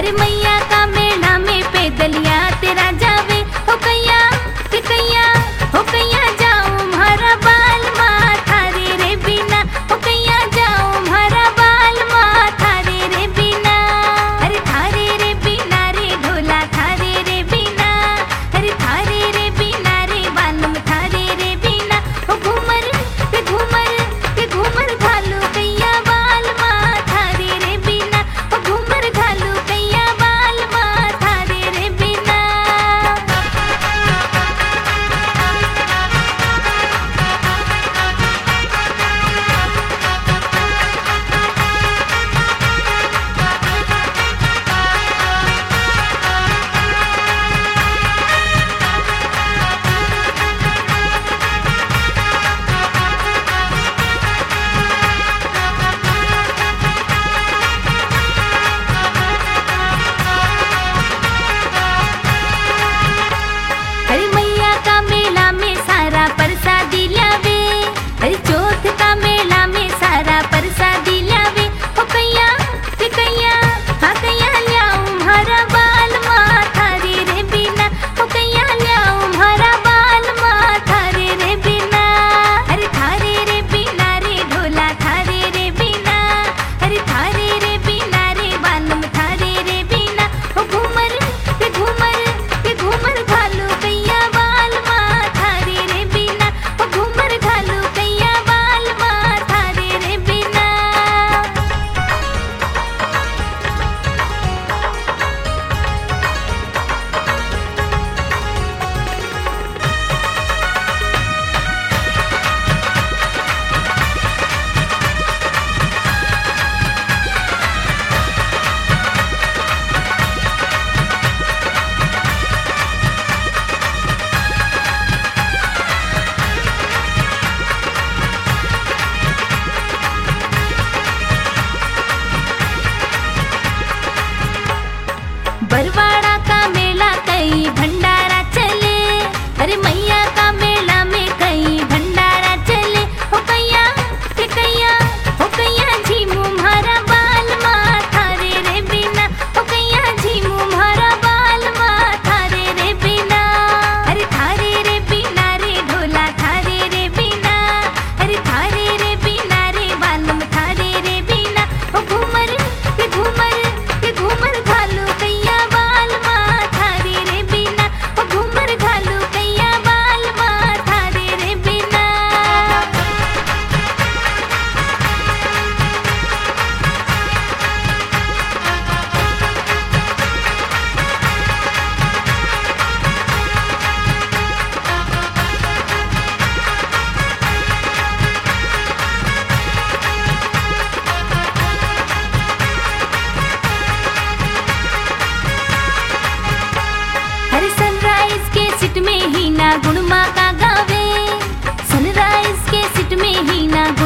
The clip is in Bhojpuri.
अरे मैया का मेला में पैदलिया तेरा जावे हो कैया हो कैया जाऊं हमारा बाल माथा रे बिना हो कैया जाऊं हमारा बाल माथा रे बिना। अरे थारे रे बिना रे ढोला थारे रे बिना, अरे थारे रे बिना रे बालम थारे रे बिना हो घूमर के घूमर घालू कैया बाल माथा रे बिना हो घूमर घालू कैया बाल माथा रे बिना। अरे मैया का मेला में सारा प्रसादी लावे, अरे चौथ का मेला में सारा प्रसादी लावे हो कैया हाँ कैया ल्याऊं हमारा बाल माथा रे बिना हो कैया ल्याऊं हमारा बाल माथा रे बिना। अरे थारे रे बिना रे ढोला थारे रे बिना, अरे थारे रे बिना रे बालम थारे रे बिना हो घूमर के घूमर घालू कैया बाल माथा रे बिना हो घूमर घालू कैया बाल माथा रे बिना। बरवाड़ा का मेला कई भंडारा चले, अरे मैया का मेला में कई भंडारा चले हो कैया हो कैया झीमू हमारा बाल माथा रे बिना हो कैया झीमू हमारा बाल माथा रे बिना। अरे थारे रे बिना रे ढोला थारे रे बिना, अरे थारे रे बिना रे बालम थारे रे बिना हो घूमर के घूमर घालू कैया बाल माथा रे बिना हो घूमर घालू कैया बाल माथा रे बिना। अरे सनराइज के सिट में ही ना गुणमा का गावे, सनराइज के सिट में ही ना